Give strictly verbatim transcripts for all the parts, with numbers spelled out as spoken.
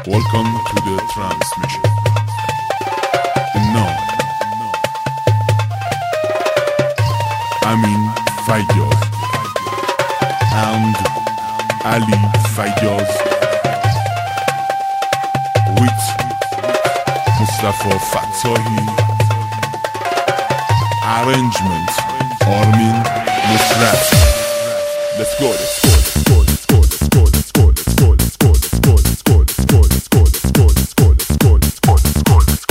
Welcome to the transmission. And now, Amin Fayyaz and Ali Fayyaz with Mustafa Fatsahi. Arrangement Armin Nusrat. Let's go, let's go, let's go, let's go, let's go, let's go, let's go, let's go, let's go, let's go, let's go, let's go, let's go, let's go, let's go, let's go, let's go, let's go.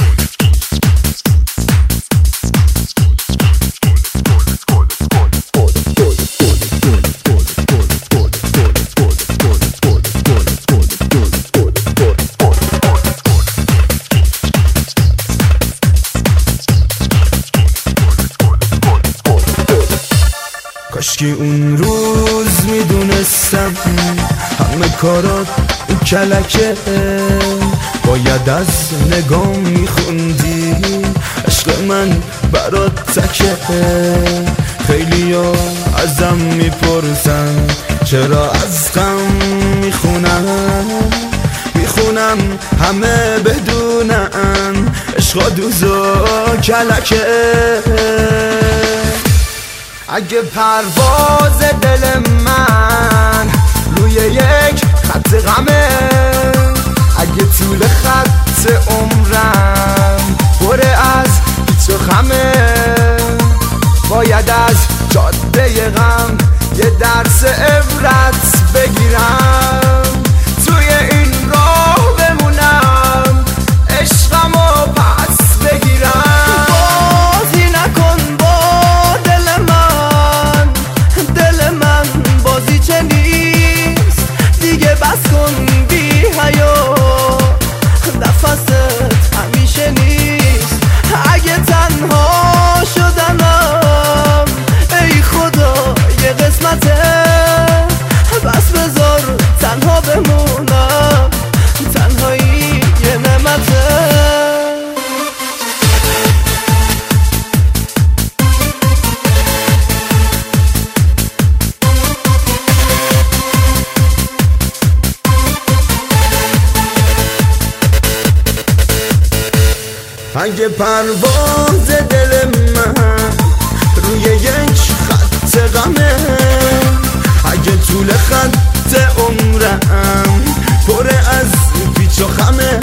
کاشکی اون روز میدونستم همه کارات اون کلکه، باید از نگام میخوندی عشق من برات تکه. خیلی ها ازم میپرسن چرا از غم میخونم، میخونم همه بدونن عشقا دوز و کلکه. اگه پرواز دل من روی یک خط غمه، اگه طول خط عمرم پر از پیچ و خمه، باید از جاده غم یه درس عبرت بگیرم، توی این راه بمونم عشقمو پس بگیرم. بازی نکن با دل من، دل من بازی چه نیست دیگه، بس کن بی حیا، نفست همیشه نیست. اگه تنها شدنم ای خدا یه قسمته، بس بذار تنها بمونم، تنهایی یه نعمته. اگه پرواز دل من روی یک خط غمه، اگه طول خط عمرم پر از پیچ و خمه،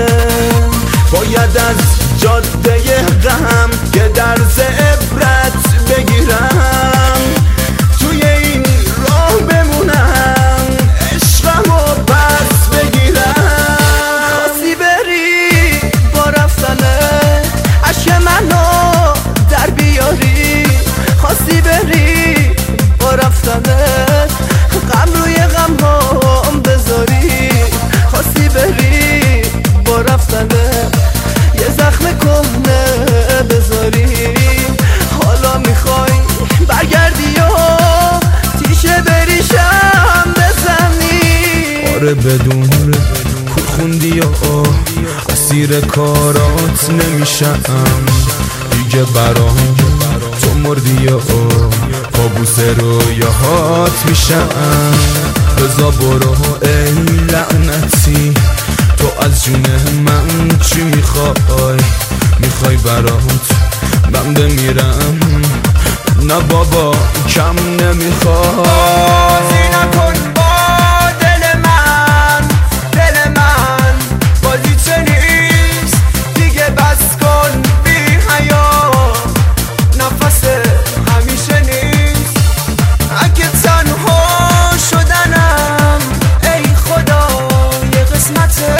باید از جاده غم که درس عبرت بگیرم، توی این راه بمونم عشقمو پس بگیرم. خواستی بری با رفتنه عشق منو در بیاری، خواستی بری با رفتنه غم روی غم هم بذاری، خواستی بری با رفتنه یه زخم کهنه بذاری، حالا میخوای برگردی و تیشه بریشم بزنی. آره بدون کو خوندی و اسیر کارات نمیشم دیگه، برام تو مردی و کابوس رویاهات میشم. رضا برو ای لعنتی، تو از جون من چی میخوای؟ میخوای برات من بمیرم؟ نه بابا کم نمیخوای. بازی نکن با دل من، دل من بازی چه نیست دیگه، بس کن بی حیا، نفس همیشه نیست. اگه تنها شدنم ای خدا یه قسمته،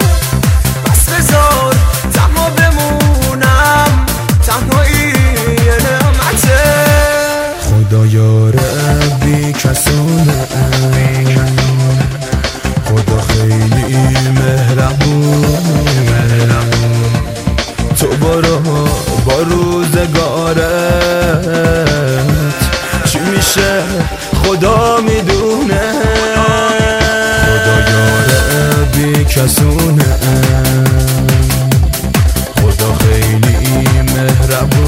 بس بذار تنها بمونم، تنهایی یه نعمته. خدا یاره بی کسونه، خدا خیلی مهربون، تو برو با روزگارت چی میشه خدا میدونه. خدا یاره بی کسونه، خدا خیلی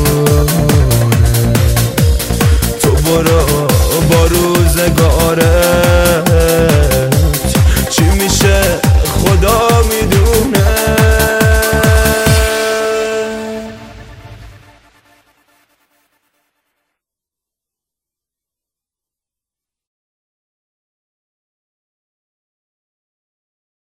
مهربونه، تو برو با روزگارت